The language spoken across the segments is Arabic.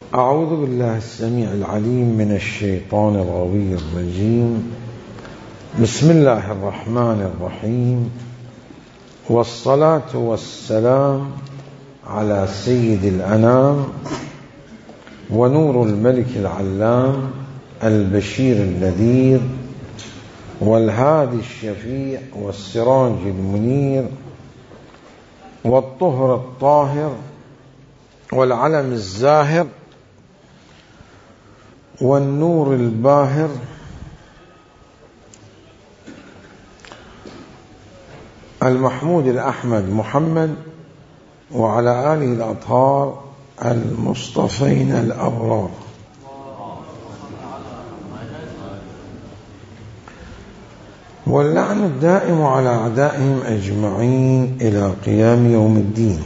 أعوذ بالله السميع العليم من الشيطان الغوي الرجيم. بسم الله الرحمن الرحيم، والصلاة والسلام على سيد الأنام ونور الملك العلام البشير النذير والهادي الشفيع والسراج المنير والطهر الطاهر والعلم الزاهر والنور الباهر المحمود الأحمد محمد وعلى آله الأطهار المصطفين الأبرار. واللعن الدائم على أعدائهم أجمعين إلى قيام يوم الدين.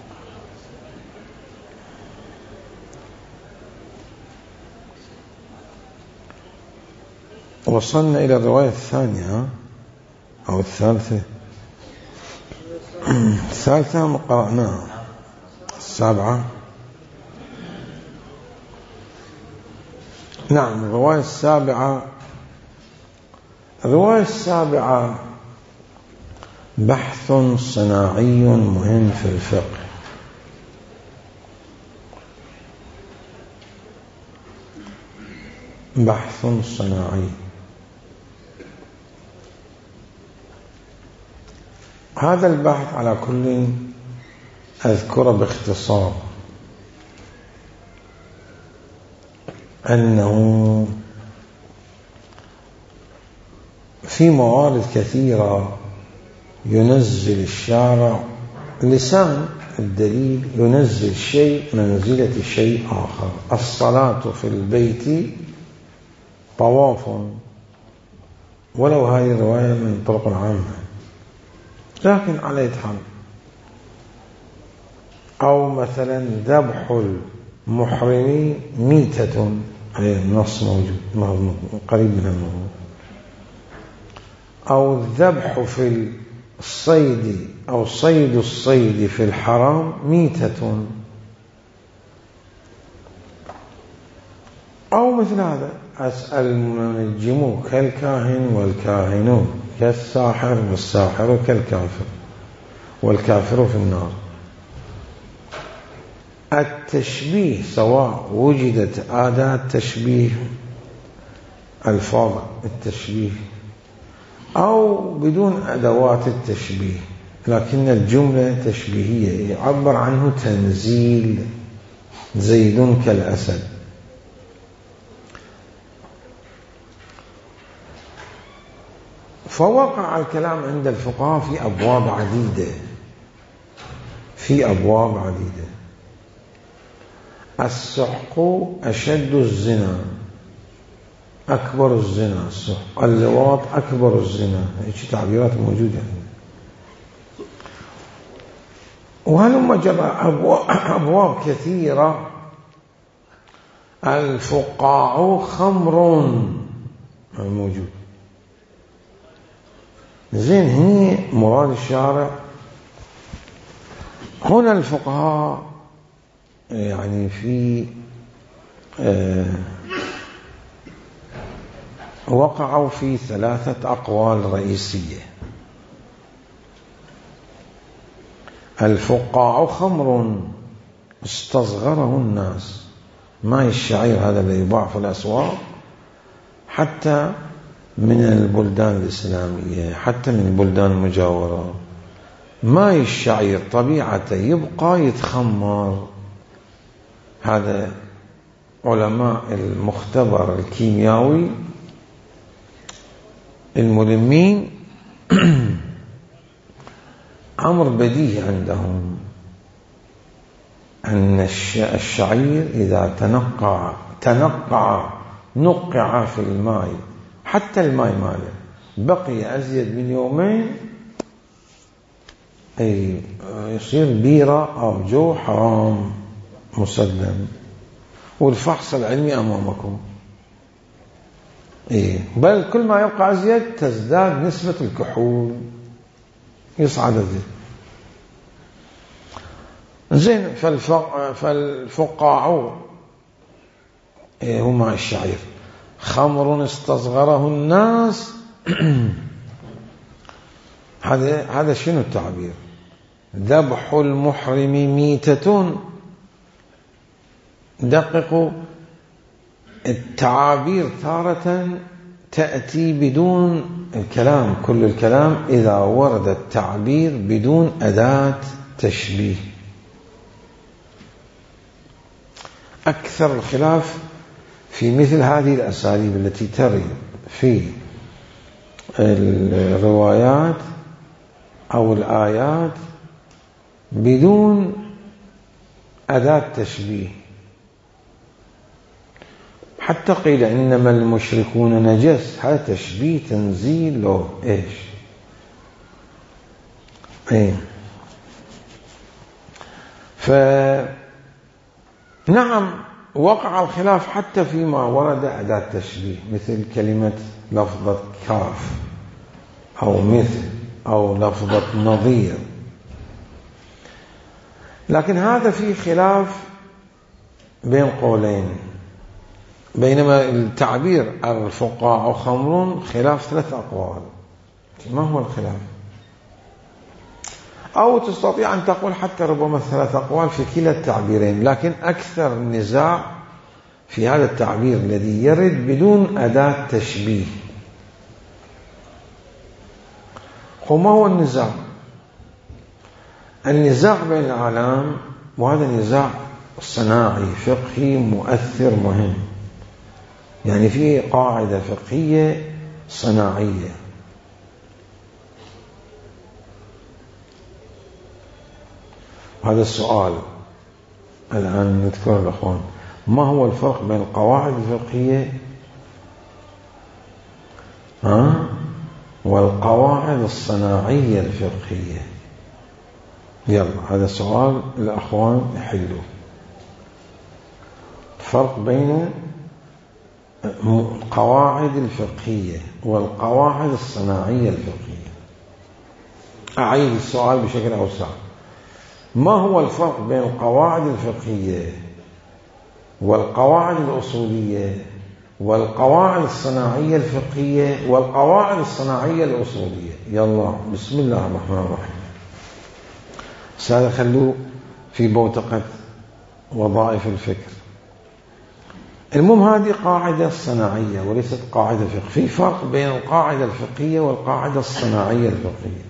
وصلنا إلى الرواية الثانية أو الثالثة. الثالثة قرأناها. السابعة، نعم، الرواية السابعة. الرواية السابعة بحث صناعي مهم في الفقه. بحث صناعي. هذا البحث على كل أذكر باختصار أنه في موارد كثيرة ينزل الشارع لسان الدليل، ينزل شيء منزلة شيء آخر. الصلاة في البيت طواف، ولو هذه الرواية من طرق عامة، لكن على يتحمل. أو مثلا ذبح المحرم ميتة، أي النص موجود قريب من الموضوع. أو الذبح في الصيد أو صيد الصيد في الحرام ميتة، أو مثل هذا المنجم كالكاهن والكاهن كالساحر والساحر كالكافر والكافر في النار. التشبيه سواء وجدت أداة تشبيه، ألفاظ التشبيه، أو بدون أدوات التشبيه، لكن الجملة تشبيهية يعبر عنه تنزيل. زيد كالأسد. فوقع الكلام عند الفقهاء في أبواب عديدة. السحق أشد الزنا، أكبر الزنا السحق. اللواط أكبر الزنا. هيك تعبيرات موجودة. وهلما جرى أبواب كثيرة. الفقاع خمر موجود. زين، هني مراد الشارع هنا الفقهاء يعني في وقعوا في 3 أقوال رئيسية. الفقاع خمر استصغره الناس. ماء الشعير هذا اللي يباع في الأسواق، حتى من البلدان الإسلامية، حتى من البلدان المجاورة، ماء الشعير طبيعته يبقى يتخمر. هذا علماء المختبر الكيميائي الملمين أمر بديهي عندهم أن الشعير إذا نقع في الماء، حتى الماء ماله بقي أزيد من يومين، أي يصير بيرة أو جو حرام مسلم. والفحص العلمي أمامكم. بل كل ما يبقى أزيد تزداد نسبة الكحول، يصعد الزيت. زين. فالفقاع هو ماء الشعير. خمر استصغره الناس هذا شنو التعبير؟ ذبح المحرم ميتة. دققوا، التعابير تارة تأتي بدون الكلام، كل الكلام إذا ورد التعبير بدون أداة تشبيه. أكثر الخلاف في مثل هذه الأساليب التي ترد في الروايات أو الآيات بدون أداة تشبيه. حتى قيل إنما المشركون نجس، هذا تشبيه تنزيل له إيش؟ فنعم وقع الخلاف حتى فيما ورد أداة تشبيه، مثل كلمة لفظة كاف أو مثل أو لفظة نظير، لكن هذا فيه خلاف بين قولين. بينما التعبير الفقهاء أو خمر خلاف 3 أقوال. ما هو الخلاف؟ أو تستطيع أن تقول حتى ربما 3 أقوال في كلا التعبيرين، لكن أكثر النزاع في هذا التعبير الذي يرد بدون أداة تشبيه. وما هو النزاع؟ النزاع بين العالم، وهذا نزاع صناعي فقهي مؤثر مهم، يعني فيه قاعدة فقهية صناعية. هذا السؤال الآن نذكر الأخوان، ما هو الفرق بين القواعد الفقهية والقواعد الصناعية الفقهية؟ يلا هذا سؤال الأخوان يحلوا. الفرق بين القواعد الفقهية والقواعد الصناعية الفقهية. أعيد السؤال بشكل أوسع، ما هو الفرق بين القواعد الفقهية والقواعد الأصولية والقواعد الصناعية الفقهية والقواعد الصناعية الأصولية؟ يلا بسم الله الرحمن الرحيم. هذا خلوه في بوتقة وظائف الفكر. المهم هذه قاعدة صناعية وليست قاعدة فقهية. في فرق بين القاعدة الفقهية والقاعدة الصناعية الفقهية،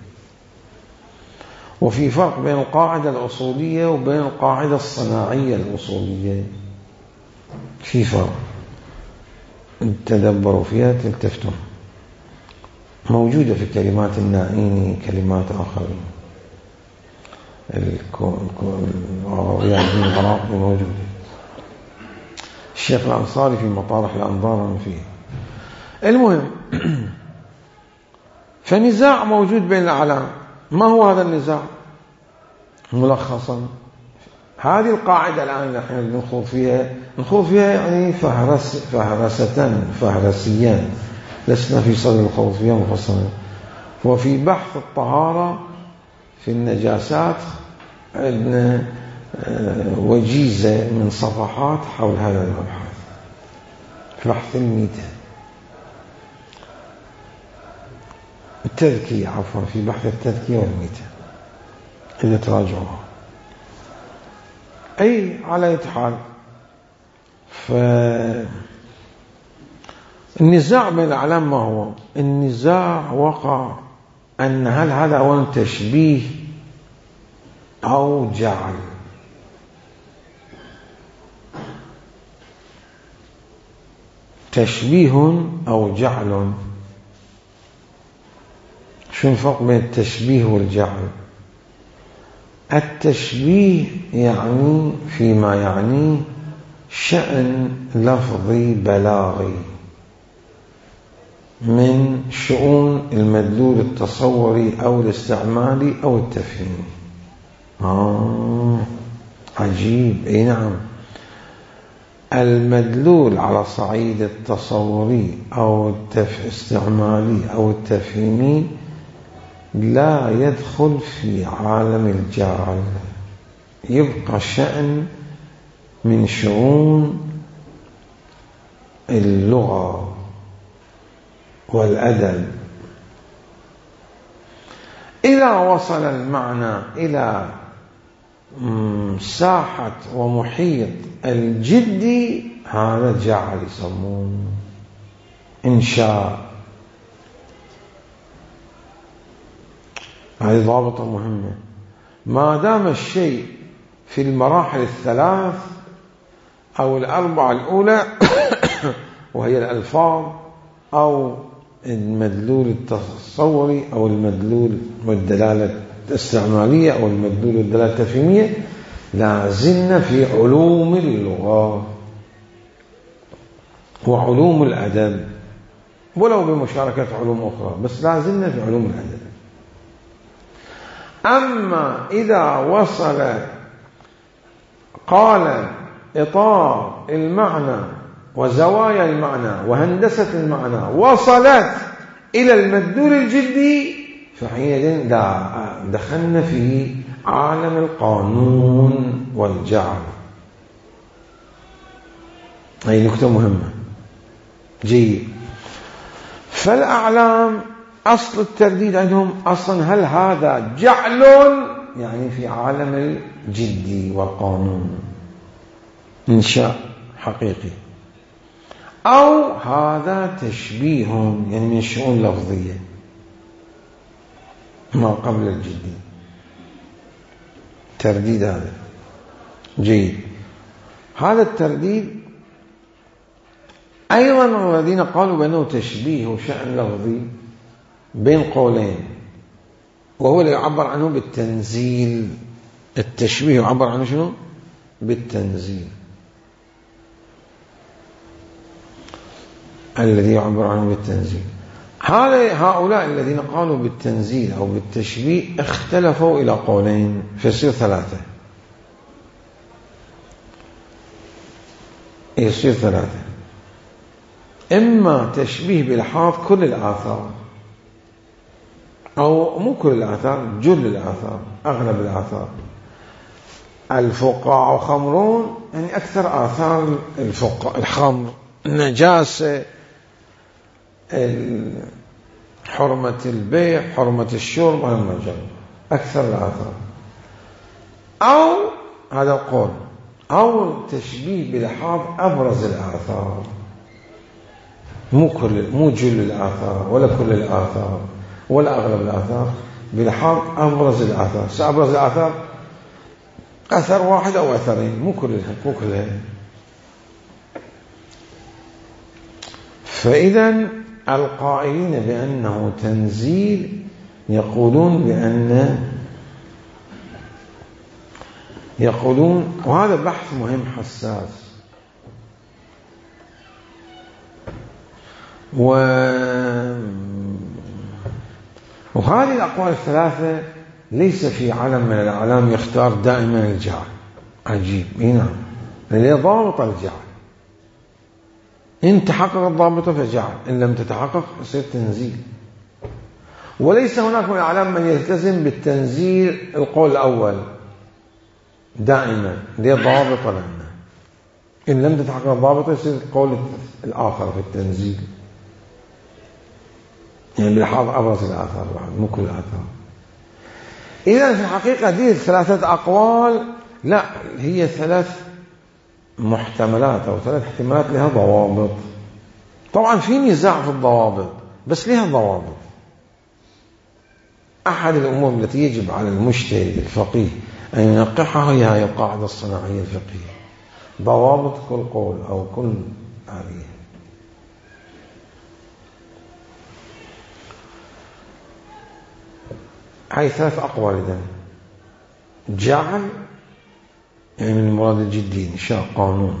وفي فرق بين القاعدة الأصولية وبين القاعدة الصناعية الأصولية. في فرق، تدبروا فيها تلتفتون. موجودة في كلمات النائيني، كلمات آخرين، العراقي موجود، الشيخ الأنصاري في مطارح الأنظار فيه. المهم فنزاع موجود بين الأعلام. ما هو هذا النزاع؟ ملخصا هذه القاعدة الآن نحن نخوض فيها يعني فهرسيا، لسنا في صدد الخوض فيها مفصلا. وفي بحث الطهارة في النجاسات عندنا وجيزة من صفحات حول هذا المبحث في بحث الميتة، التذكية عفوا، في بحث التذكية والميتة إذا تراجعوها. أي على أي حال، فالنزاع بين الأعلام ما هو؟ النزاع وقع أن هل هذا أولا تشبيه أو جعل. تشبيه أو جعل. شو الفرق بين التشبيه والجعل؟ التشبيه يعني فيما يعني شأن لفظي بلاغي من شؤون المدلول التصوري أو الاستعمالي أو التفهيمي. عجيب. أي نعم، المدلول على صعيد التصوري أو الاستعمالي أو التفهيمي لا يدخل في عالم الجعل، يبقى شأن من شؤون اللغة والأدب إذا وصل المعنى إلى ساحة ومحيط الجدي، هذا جعل يسمون إنشاء. هذه ضابطة مهمة. ما دام الشيء في المراحل الثلاث أو الأربعة الأولى وهي الألفاظ أو المدلول التصوري أو المدلول والدلالة الاستعمالية أو المدلول والدلالة التفهيمية، لازلنا في علوم اللغة وعلوم الأدب، ولو بمشاركة علوم أخرى، بس لازلنا في علوم الأدب. أما إذا وصل قال إطار المعنى وزوايا المعنى وهندسة المعنى وصلت إلى المدلول الجدي، فحينئذ دخلنا في عالم القانون والجعل. هذه نكتة مهمة. جيد. فالأعلام أصل الترديد عندهم أصلا هل هذا جعل يعني في عالم الجدي والقانون إنشاء حقيقي، أو هذا تشبيه يعني من الشؤون اللفظية ما قبل الجدي، ترديد هذا. جيد. هذا الترديد أيضا الذين قالوا بأنه تشبيه وشأن لفظي بين قولين، وهو اللي يعبر عنه بالتنزيل. التشبيه يعبر عنه شنو؟ بالتنزيل، الذي يعبر عنه بالتنزيل. هؤلاء الذين قالوا بالتنزيل أو بالتشبيه اختلفوا إلى قولين، فيصير ثلاثة. يصير ثلاثة: إما تشبيه بإلحاظ كل الآثار، أو مو كل الآثار، جل الآثار، أغلب الآثار. الفقاع خمرون يعني أكثر آثار الفقاع، الخمر، النجاسة، حرمة البيع، حرمة الشرب، على المجال أكثر الآثار. أو هذا القول، أو تشبيه بلحاظ أبرز الآثار، مو جل الآثار ولا كل الآثار ولا أغلب الآثار، بلحاظ أبرز الآثار. سأبرز الآثار أثر واحد أو أثرين، مو كلها. فإذا القائلين بأنه تنزيل يقولون وهذا بحث مهم حساس، وهذه الأقوال الثلاثة ليس في علم من الأعلام يختار دائما الجعل. عجيب. نعم، لأنه ضابط الجعل. إن تحقق الضابط فجعل، إن لم تتحقق يصير تنزيل. وليس هناك من الأعلام من يلتزم بالتنزيل القول الأول دائما، ليه ضابط لنا. إن لم تتحقق الضابط يصير القول الآخر في التنزيل، يعني بلحاظ أبرز الآثار بعد، مو كل الآثار. إذن في الحقيقة دي ثلاثة أقوال، لا، هي ثلاث محتملات أو ثلاث احتمالات لها ضوابط. طبعا في نزاع في الضوابط، بس لها ضوابط. أحد الأمور التي يجب على المجتهد الفقيه أن ينقحها هي القاعدة الصناعية الفقهية، ضوابط كل قول أو كل آلية. هاي ثلاث أقوال. إذن جعل يعني من المراد الجدي، إنشاء قانون.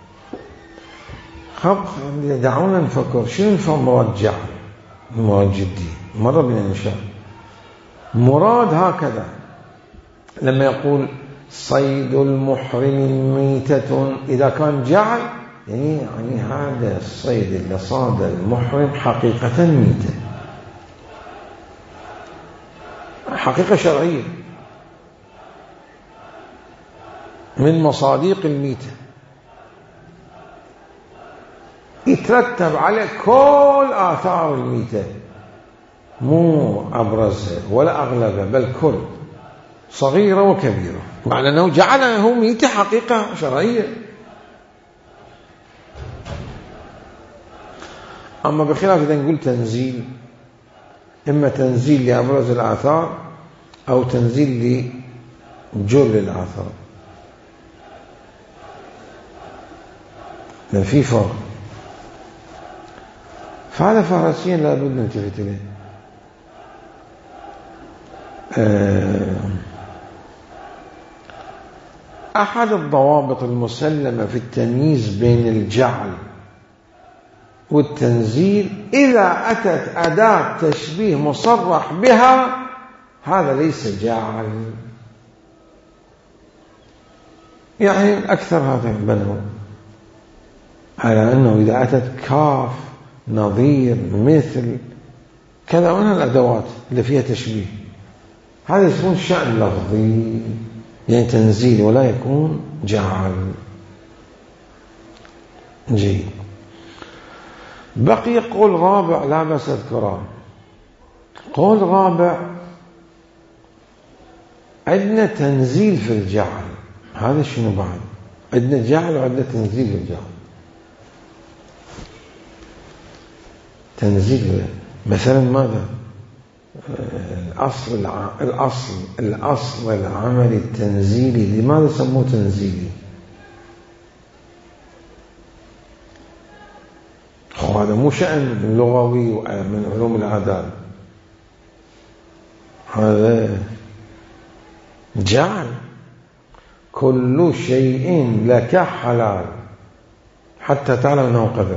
دعونا نفكر شنو مراد جعل، مراد جدي. مرة بنا إنشاء مراد هكذا لما يقول صيد المحرم ميتة، إذا كان جعل يعني هذا الصيد اللي صاد المحرم حقيقة ميتة، حقيقة شرعية من مصاديق الميتة. يترتب على كل آثار الميتة، مو أبرزها ولا أغلبها، بل كل صغيرة وكبيرة، مع أنه جعله ميتة حقيقة شرعية. أما بخلاف إذا نقول تنزيل، إما تنزيل لأبرز الآثار أو تنزيل لجل الآثار، لأن في فرق. فهذا فارسيا لابد نلتفت إليه. أحد الضوابط المسلمة في التمييز بين الجعل والتنزيل إذا أتت أداة تشبيه مصرح بها، هذا ليس جعل. يعني الأكثر هذا بنوا على أنه إذا أتت كاف نظير مثل كذا من الأدوات اللي فيها تشبيه، هذا يكون شأن لفظي يعني تنزيل ولا يكون جعل. جيد. بقي قول رابع لا بس أذكره. قول رابع عندنا تنزيل في الجعل، هذا شنو بعد؟ عندنا جعل وعندنا تنزيل في الجعل. تنزيل مثلا ماذا؟ الأصل العمل التنزيلي، لماذا سموه تنزيلي؟ هذا مو شأن لغوي من علوم الآداب، هذا جعل. كل شيء لك حلال حتى تعلم أنه قدر،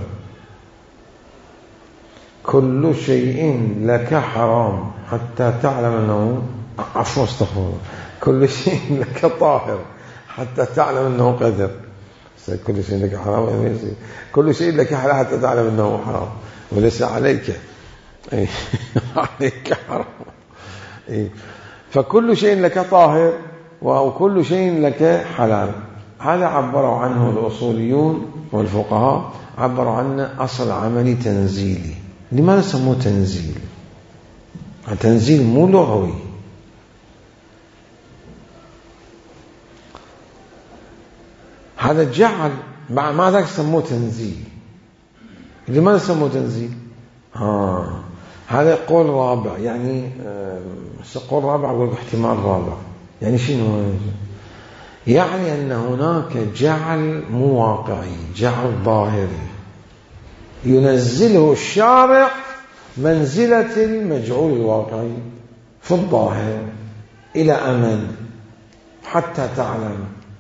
كل شيء لك حرام حتى تعلم أنه عفوا استغفر، كل شيء لك طاهر حتى تعلم أنه قدر. كل شيء لك حرام، كل شيء لك حلال حتى تعلم أنه حرام، وليس عليك عليك حرام. فكل شيء لك طاهر وكل شيء لك حلال. هذا عبروا عنه الأصوليون والفقهاء، عبروا عنه أصل عملي تنزيلي. لماذا سموه تنزيل؟ تنزيل مو لغوي. هذا جعل ماذا سموه تنزيل؟ لماذا سموه تنزيل؟ هذا قول رابع، يعني قول رابع واحتمال رابع. يعني شنو؟ يعني أن هناك جعل مو واقعي، جعل ظاهري ينزله الشارع منزلة المجعول الواقعي في الظاهر إلى أمل حتى تعلم.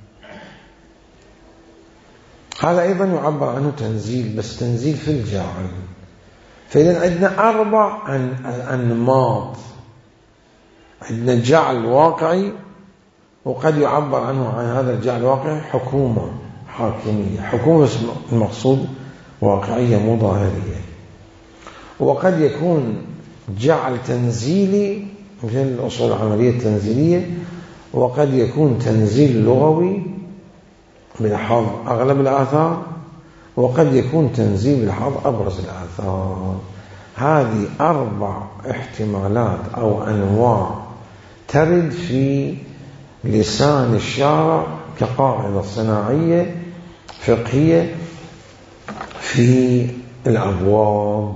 هذا أيضا يعبر عنه تنزيل، بس تنزيل في الجعل. فإذا عندنا 4 أنماط. عندنا جعل واقعي، وقد يعبر عنه عن هذا الجعل الواقعي حكومة حاكمية، حكومة المقصود واقعية مو ظاهرية. وقد يكون جعل تنزيلي مثل الأصول العملية التنزيلية، وقد يكون تنزيل لغوي بلحاظ أغلب الآثار، وقد يكون تنزيل بلحاظ أبرز الآثار. هذه 4 احتمالات أو أنواع ترد في لسان الشارع كقاعدة صناعية فقهية في الأبواب.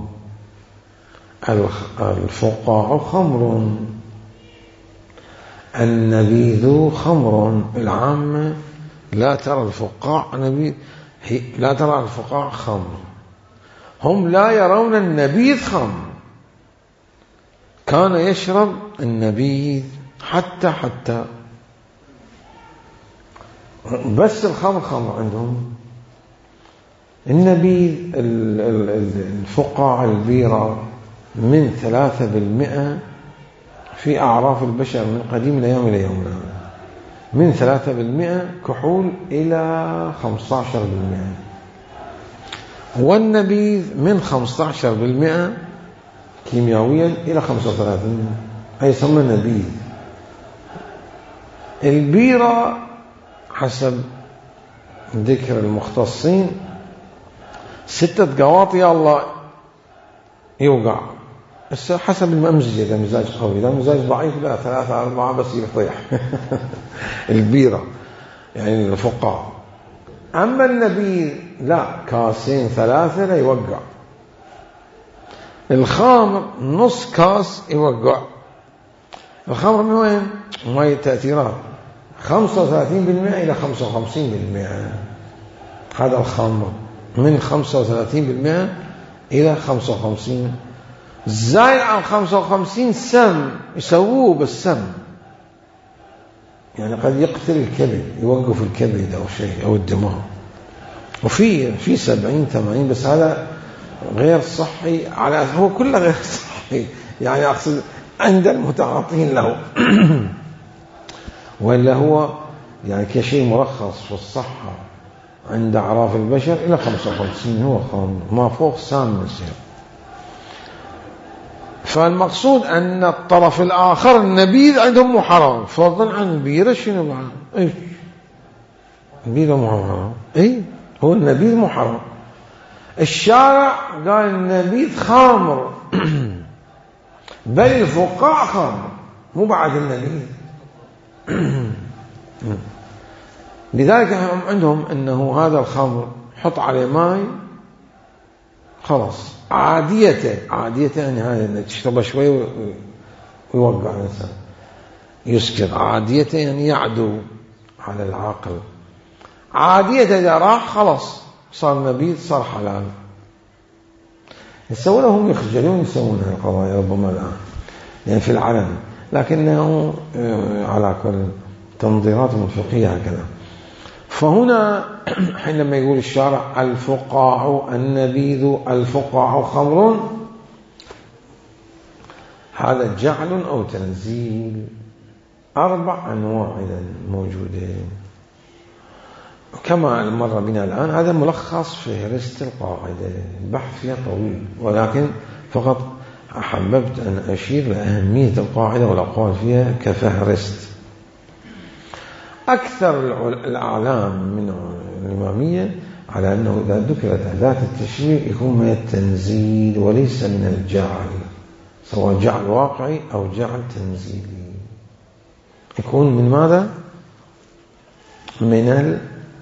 الفقاع خمر، النبيذ خمر. العامة لا ترى الفقاع نبيذ، لا ترى الفقاع خمر، هم لا يرون النبيذ خمر. كان يشرب النبيذ حتى بس الخمر خمر عندهم. النبيذ الفقاع البيرة من 3% في أعراف البشر من قديم الأيام إلى يومنا، من 3% كحول إلى 15%، والنبيذ من 15% كيميائيا إلى 35%، أي يسمى نبيذ. البيرة حسب ذكر المختصين 6 قواط يا الله يوقع. بس حسب الممزج، إذا مزاج قوي، إذا مزاج ضعيف لا 3 4 بس يطيح. البيرة يعني الفقاع. أما النبيذ لا، 2 3 لا يوقع. الخمر نص كاس يوقع. الخمر من وين؟ من هاي التأثيرات 35% إلى 55%. هذا الخمر من 35% إلى 55. زايد عن 55 سم يسووه بالسم، يعني قد يقتل الكبد، يوقف الكبد أو شيء أو الدماغ. وفي 70 80، بس هذا غير صحي، هو كله غير صحي يعني، أقصد عند المتعاطين له. ولا هو يعني كشيء مرخص في الصحة عند أعراف البشر إلى 55 هو خامر، ما فوق سام يصير. فالمقصود أن الطرف الآخر النبيذ عندهم مو حرام، فضلا عن البيرة. شنو معه؟ إيش البيرة مو حرام؟ إيه هو النبيذ مو حرام. الشارع قال النبيذ خامر، بل الفقاع خامر، مو بعد النبيذ. لذلك هم عندهم أنه هذا الخمر حط عليه ماء خلاص، عاديته يعني هذا تشربه شوي ويوقع الإنسان يسكر. عاديته يعني يعدو على العاقل. عاديته إذا راح خلاص صار نبيذ، صار حلال. يسوونهم يخجلون يسوون القضايا ربما الآن يعني في العلن، لكنه على كل تنظيراتهم الفقهية هكذا. فهنا حينما يقول الشارع الفقاع النبيذ الفقاع خمر، هذا جعل أو تنزيل. 4 أنواع موجودين كما مر بنا الآن. هذا ملخص فهرست القاعدة، البحث فيها طويل، ولكن فقط أحببت أن أشير لأهمية القاعدة والأقوال فيها كفهرست. أكثر الأعلام من الإمامية على أنه إذا ذكرت أداة التشريع يكون من التنزيل وليس من الجعل، سواء جعل واقعي أو جعل تنزيلي، يكون من ماذا؟ من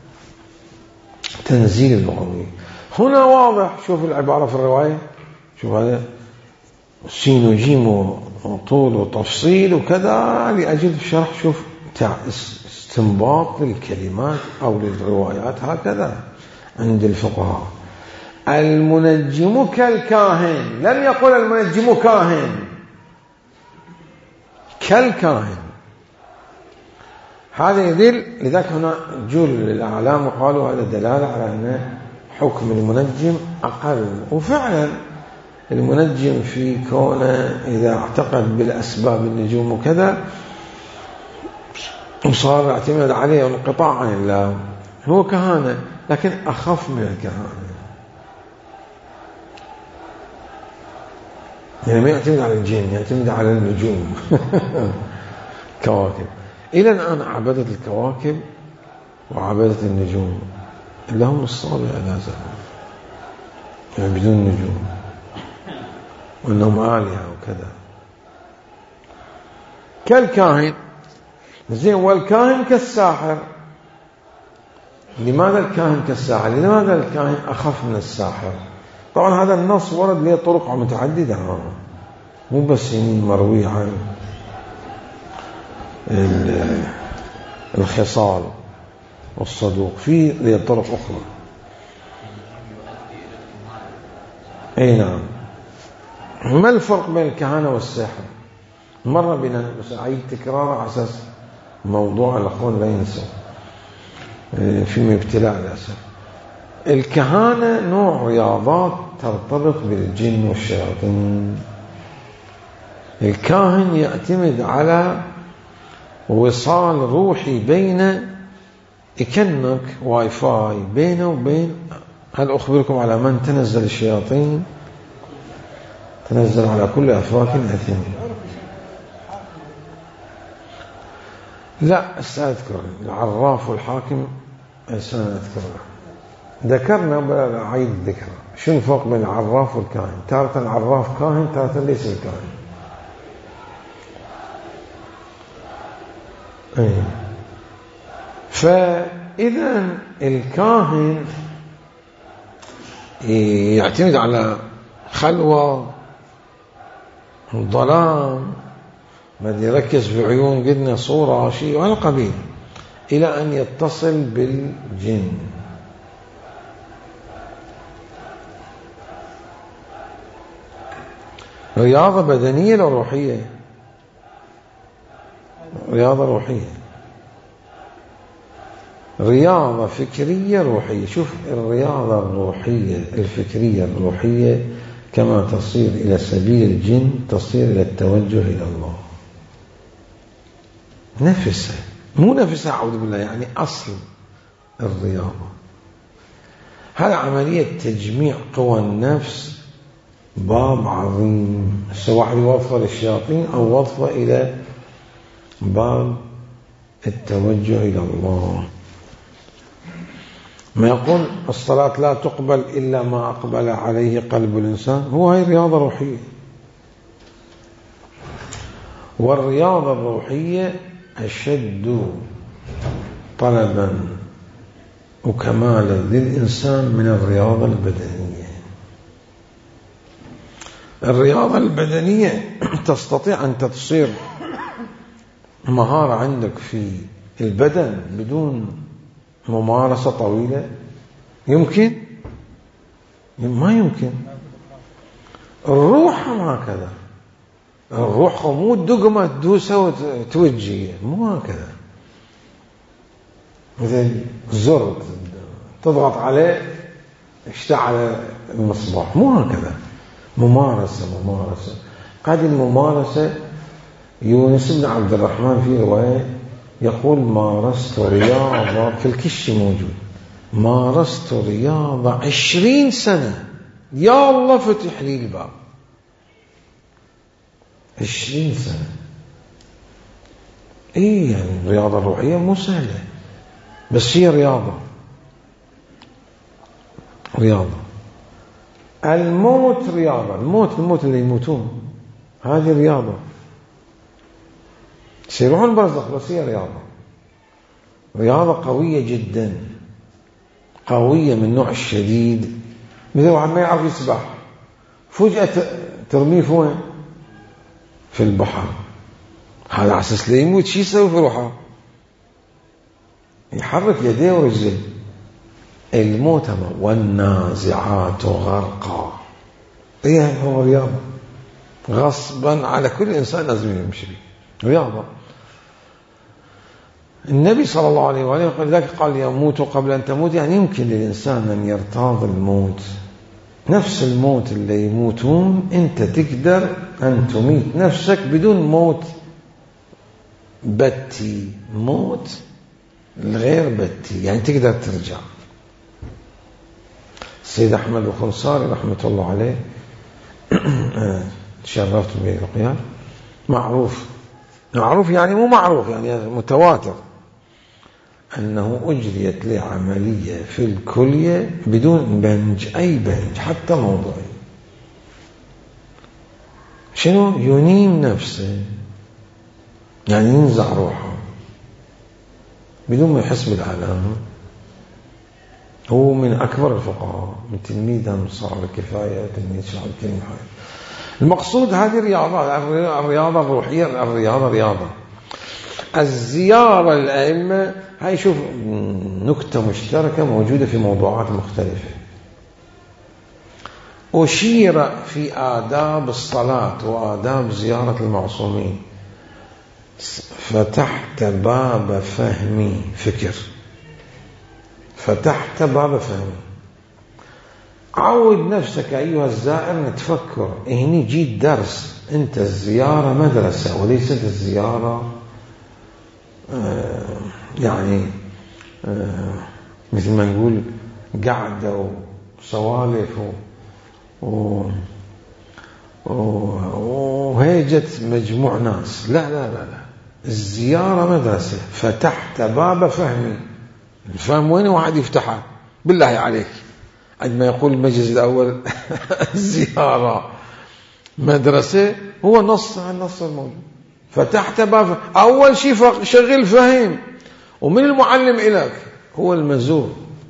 التنزيل اللغوي. هنا واضح، شوف العبارة في الرواية، شوف هذا سين وجيم وطول وتفصيل وكذا لأجل الشرح. شوف استنباط للكلمات أو للروايات هكذا عند الفقهاء. المنجم كالكاهن، لم يقل المنجم كاهن، كالكاهن. هذا يدل، لذلك هنا جل الأعلام وقالوا هذا دلالة على أن حكم المنجم أقل. وفعلا المنجم في كونه إذا اعتقد بالأسباب النجوم وكذا وصار اعتمد عليه انقطاع عن الله، هو كهانة لكن أخف من الكهانة، يعني ما يعتمد على الجن، يعتمد على النجوم. كواكب. إلى الآن عبدة الكواكب وعبدة النجوم لهم الصابع لا زالوا يعبدون النجوم وأنهم آلهة وكذا كالكاهن. زين، والكاهن كالساحر. لماذا الكاهن كالساحر؟ لماذا الكاهن أخف من الساحر؟ طبعا هذا النص ورد له طرق متعددة، مو بس مروي عن الخصال والصدوق، في له طرق أخرى. أي نعم. ما الفرق بين الكهانة والسحر؟ مر بنا، بس أعيد تكراره على أساس موضوع الأخوان لا ينسوا في ابتلاء الأسف. الكهانة نوع رياضات ترتبط بالجن والشياطين. الكاهن يعتمد على وصال روحي بين، يكنك واي فاي بينه وبين. هل أخبركم على من تنزل الشياطين؟ تنزل على كل أفواك أثيم. لا، سأذكر العراف والحاكم سأذكره. ذكرنا بلا أعيد الذكر. شو الفرق بين العراف والكاهن؟ تارة العراف كاهن، تارة ليس الكاهن. فإذا الكاهن يعتمد على خلوة ظلام، بدي يركز في عيون قدنا صورة شيء ولا قبيل، إلى أن يتصل بالجن. رياضة بدنية لو روحية؟ رياضة روحية، رياضة فكرية روحية. شوف الرياضة الروحية الفكرية الروحية كما تصير إلى سبيل الجن تصير إلى التوجه إلى الله. نفسها مو نفسها أعوذ بالله، يعني أصل الرياضة. هذا عملية تجميع قوى النفس، باب عظيم، سواء وظفة للشياطين أو وظفة إلى باب التوجه إلى الله. ما يقول الصلاة لا تقبل إلا ما أقبل عليه قلب الإنسان، هو هاي رياضة روحية. والرياضة الروحية أشد طلبا وكمالا للإنسان من الرياضة البدنية. الرياضة البدنية تستطيع أن تصير مهارة عندك في البدن بدون ممارسة طويلة. يمكن؟ ما يمكن. الروح ما هكذا. الروح مو دقمة تدوسها وتوجيه، مو هكذا. مثل زر تضغط عليه اشتعل المصباح، مو هكذا. ممارسة. قد الممارسة يونس بن عبد الرحمن في رواية يقول مارست رياضة، في الكشي موجود، مارست رياضة 20 سنة يا الله فتح لي الباب. 20 سنة. ايه يعني الرياضة الروحية مو سهلة، بس هي رياضة. الموت رياضة. الموت اللي يموتون هذه رياضة، يصيرون برزخ، بس هي رياضة قوية جدا، قوية من النوع الشديد. مثل واحد ما يعرف يسبح فجأة ترميه فوين؟ في البحر. هذا على أساس لا يموت، شو يسوي في روحه؟ يحرك يديه ورجليه. الموت والنازعات غرقا، هي هو رياضة غصبا على كل إنسان لازم يمشي رياضة. النبي صلى الله عليه وآله قال يموت قبل أن تموت، يعني يمكن للإنسان أن يرتاض الموت. نفس الموت اللي يموتون أنت تقدر أن تميت نفسك بدون موت بتي، موت الغير بتي، يعني تقدر ترجع. السيد أحمد الخنصاري رحمة الله عليه تشرفت به القيام، معروف يعني مو معروف، يعني متواتر أنه أجريت له عملية في الكلية بدون بنج، أي بنج حتى موضعي. شنو؟ ينيم نفسه، يعني ينزع روحه بدون ما يحس بالعالم. هو من أكبر الفقهاء، من تلميذ صاحب الكفاية، تلميذ شعب الكلمة. المقصود هذه الرياضة الروحية. رياضة الزيارة الأئمة، هاي شوف نكتة مشتركة موجودة في موضوعات مختلفة. أشير في آداب الصلاة وآداب زيارة المعصومين، فتحت باب فهمي فكر، فتحت باب فهمي. عود نفسك أيها الزائر نتفكر، هني جيت درس، أنت الزيارة مدرسة وليست الزيارة يعني مثل ما نقول قعدة وسوالف وهيجة مجموع ناس. لا، الزيارة مدرسة. فتحت باب فهمي. الفهم وين واحد يفتحه؟ بالله عليك عندما يقول المجلس الأول الزيارة مدرسة هو النص الموجود. فتحت باب أول شيء شغل فهم، ومن المعلم إليك هو المزور.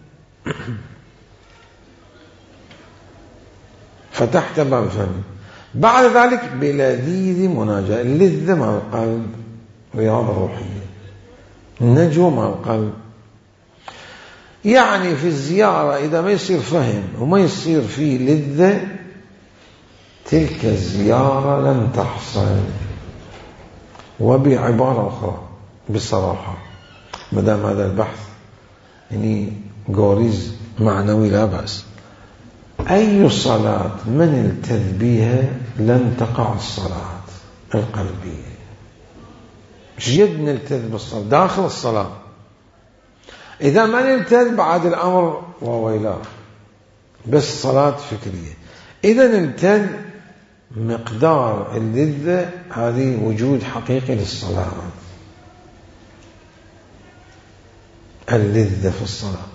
فتحت باب فهم. بعد ذلك بلذيذ مناجاة، اللذة مع القلب رياضة روحية، النجوى مع القلب. يعني في الزيارة إذا ما يصير فهم وما يصير فيه لذة، تلك الزيارة لن تحصل. وبعبارة أخرى بصراحة، مدام هذا البحث يعني غوريز معنوي لا بأس، أي صلاة من التذ بها لن تقع الصلاة القلبية. جد نلتذ بالصلاة داخل الصلاة، إذا ما نلتذ بعد الأمر وويلاه، بس صلاة فكرية. إذا نلتذ مقدار اللذة، هذه وجود حقيقي للصلاة، اللذة في الصلاة.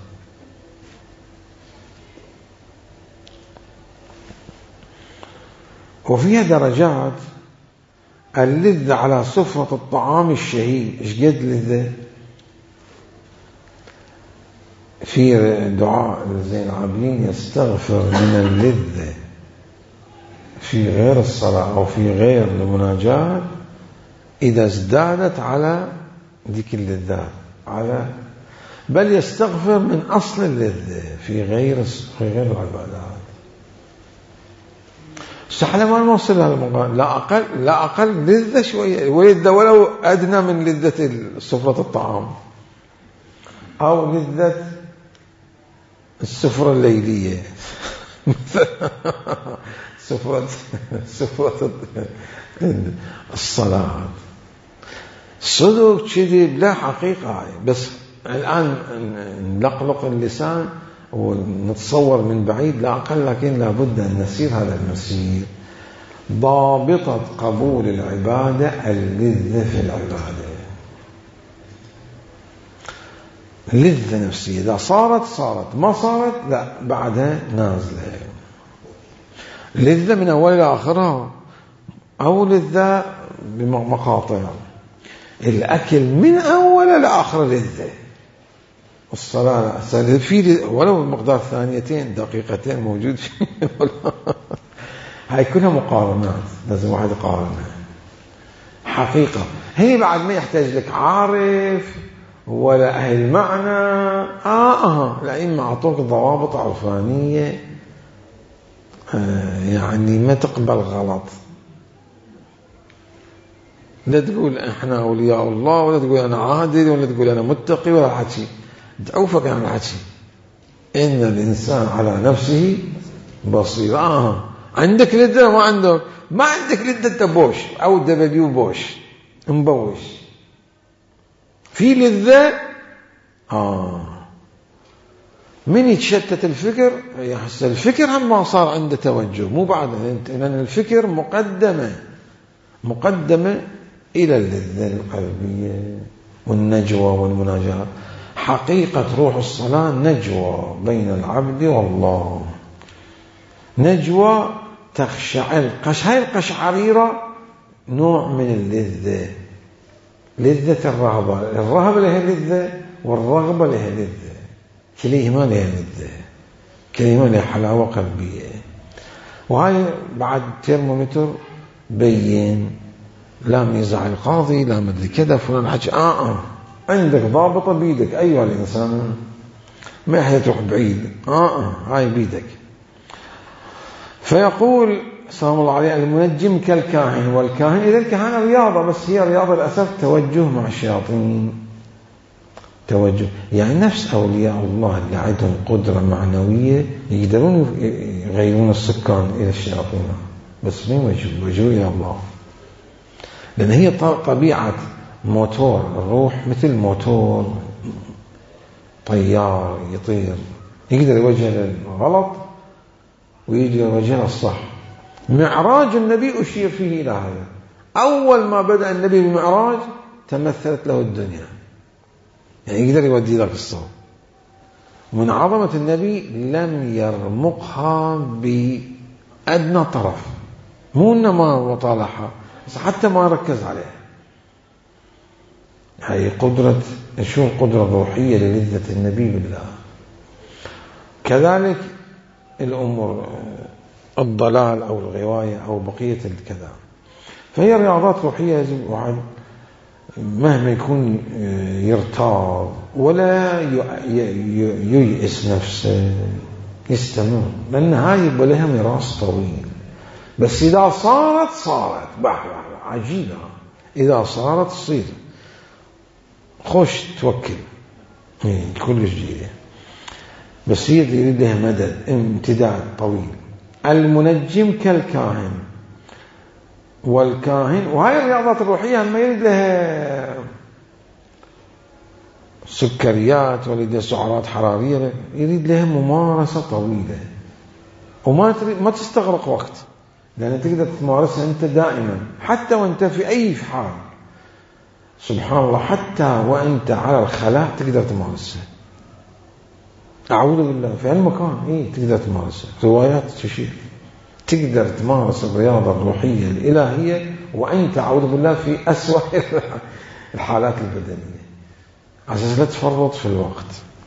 وفيها درجات. اللذة على صفة الطعام الشهي، ايش قد لذة؟ في دعاء زين العابدين يستغفر من اللذة في غير الصلاة أو في غير المناجاة إذا ازدادت على ذيك اللذات، بل يستغفر من أصل اللذة في غير العبادات. سحنا ما نوصل لهذا المقام، لا أقل لذة شوية، ولو أدنى من لذة سفرة الطعام أو لذة السفرة الليلية. سفرة الصلاة. صدق كذب لا حقيقة، بس الآن نلقلق اللسان ونتصور من بعيد لا أقل، لكن لابد أن نسير هذا المسير. ضابطة قبول العبادة اللذة في العبادة، لذة نفسية. إذا صارت ما صارت لا، بعدها نازلة. لذة من أول إلى آخرها، أو لذة بمقاطع. الأكل من أول إلى آخر لذة. الصلاة في ولو مقدار ثانيتين دقيقتين موجود فيه. هاي كلها مقارنات، لازم واحد يقارنها. حقيقة هي بعد ما يحتاج لك عارف ولا أهل معنى. الأئمة أعطوك ضوابط عرفانية، يعني ما تقبل غلط. لا تقول احنا أولياء الله، ولا تقول أنا عادل، ولا تقول أنا متقي، ولا حكي. تعوفك عن الحكي. إن الإنسان على نفسه بصير. عندك لذة ما عندك لذة بوش أو دبليو بوش مبوش. في لذة من يتشتت الفكر يحس الفكر هم ما صار عنده توجه، مو بعد، لأن الفكر مقدمة إلى اللذة القلبية والنجوى والمناجاة. حقيقة روح الصلاة نجوى بين العبد والله، نجوى تخشعر. هاي القشعريرة نوع من اللذة، لذة الرهبة لها لذة، والرغبة لها لذة، كليهما لها لذة، كليهما لها حلاوة قلبية. وهاي بعد ترمومتر بين، لا ميزع القاضي، لا مدري كذا فلان حكي. عندك ضابطة بيدك أيها الإنسان، ما يحتاج تروح بعيد. هاي بيدك. فيقول سلام الله عليه: المنجم كالكاهن. والكاهن إذا الكهانة رياضة، بس هي رياضة للأسف توجه مع الشياطين، توجه. يعني نفس أولياء الله اللي عندهم قدرة معنوية يقدرون يغيرون السكان إلى الشياطين، بس ما يوجهوا إلى الله، لأن هي طبيعة موتور الروح، مثل موتور طيار يطير، يقدر يوجه للغلط ويجي يوجه للصح. معراج النبي أشير فيه إلى هذا. أول ما بدأ النبي بالمعراج تمثلت له الدنيا، يعني يقدر يودي لك الصوت. من عظمة النبي لم يرمقها بأدنى طرف، مو إنما وطالعها بس حتى ما ركز عليها. هي قدرة، شو القدرة الروحية للذة النبي بالله. كذلك الأمور الضلال أو الغواية أو بقية الكذا، فهي رياضات روحية يجب واحد مهما يكون يرتاض ولا ييئس نفسه، يستمر، لأن هاي يبقى لها ميراث طويل. بس إذا صارت عجيبة، إذا صارت تصير خوش توكل كلش جيدة، بس هي يريد لها مدد امتداد طويل. المنجم كالكاهن، والكاهن وهاي الرياضات الروحية ما يريد لها سكريات ولا يريد لها سعرات حرارية، يريد لها ممارسة طويلة وما تستغرق وقت، لأن تقدر تمارسها أنت دائما حتى وأنت في أي حال. سبحان الله، حتى وأنت على الخلاء تقدر تمارسها. أعوذ بالله، في المكان تقدر تمارسها. روايات تشير تقدر تمارس الرياضة الروحية الإلهية وأنت أعوذ بالله في أسوأ الحالات البدنية، عشان لا تفرط في الوقت.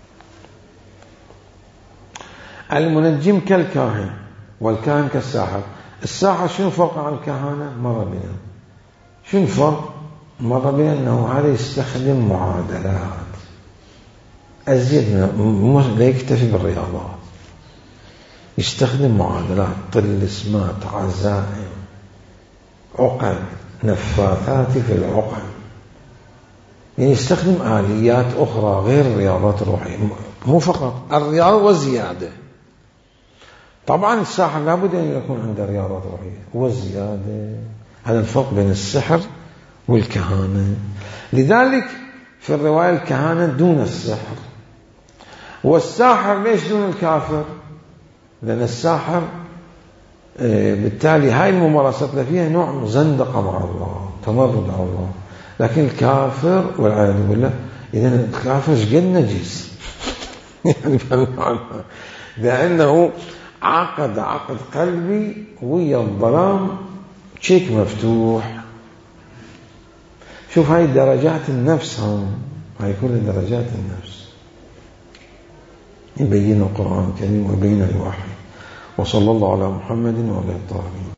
المنجم كالكاهن، والكاهن كالساحر. الساحر شنو فرق عن الكهانة؟ مر بنا. شنو الفرق؟ مر بنا أنه هذا يستخدم معادلات أزيد، لا يكتفي بالرياضات، يستخدم معادلات، طلسمات، عزائم، عقد، نفاثات في العقد، يعني يستخدم آليات أخرى غير الرياضات الروحية، مو فقط الرياضة وزيادة. طبعا الساحر لابد أن يكون عنده رياضات روحية وزيادة. هذا الفرق بين السحر والكهانة. لذلك في الرواية الكهانة دون السحر، والساحر ليش دون الكافر؟ لأن الساحر بالتالي هاي الممارسات اللي فيها نوع من زندقة مع الله، تمرد على الله. لكن الكافر والعياذ بالله، إذن الكافر شقد نجس يعني لأنه عقد قلبي ويا الظلام تشيك مفتوح. شوف هاي درجات النفس، هاي كل درجات النفس يبين القرآن الكريم ويبين الوحي. وصلى الله على محمد وعلى آله الطاهرين.